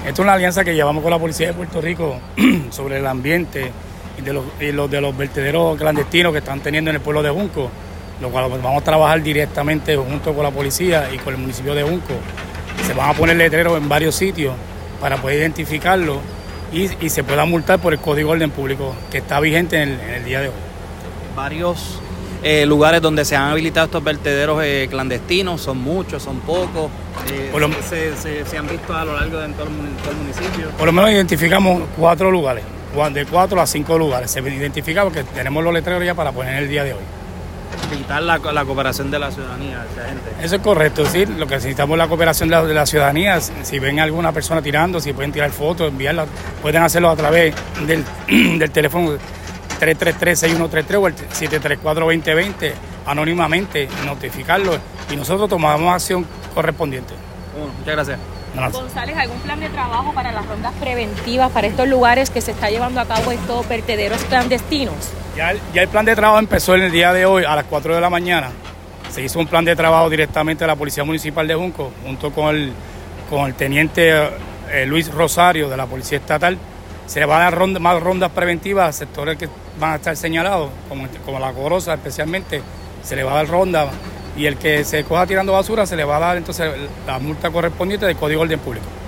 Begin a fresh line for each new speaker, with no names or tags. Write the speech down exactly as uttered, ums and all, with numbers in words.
Esta es una alianza que llevamos con la Policía de Puerto Rico sobre el ambiente y de los, y los de los vertederos clandestinos que están teniendo en el pueblo de Junco, lo cual vamos a trabajar directamente junto con la policía y con el municipio de Junco. Se van a poner letreros en varios sitios para poder identificarlo y, y se pueda multar por el Código de Orden Público que está vigente en el, en el día de hoy.
Varios eh, lugares donde se han habilitado estos vertederos eh, clandestinos, son muchos, son pocos, eh,
Por lo,
se, se, se han visto a lo largo de todo el, todo el municipio.
Por lo menos identificamos cuatro lugares, de cuatro a cinco lugares. Se identifica porque tenemos los letreros ya para poner el día de hoy.
Evitar la, la cooperación de la ciudadanía, de esa gente.
Eso es correcto, sí. Lo que necesitamos es la cooperación de la, de la ciudadanía. Si ven a alguna persona tirando, si pueden tirar fotos, enviarlas, pueden hacerlo a través del, del teléfono tres tres tres, seis uno tres tres o el siete tres cuatro, dos cero dos cero, anónimamente, notificarlo y nosotros tomamos acción correspondiente.
Bueno, muchas gracias.
Gracias.
González, ¿algún plan de trabajo para las rondas preventivas para estos lugares que se está llevando a cabo estos vertederos clandestinos?
Ya el, ya el plan de trabajo empezó en el día de hoy a las cuatro de la mañana. Se hizo un plan de trabajo directamente de la Policía Municipal de Junco, junto con el, con el teniente eh, Luis Rosario de la Policía Estatal. Se van a dar ronda, más rondas preventivas a sectores que van a estar señalados, como, como la Corosa especialmente, se le va a dar ronda y el que se coja tirando basura se le va a dar entonces la multa correspondiente del Código de Orden Público.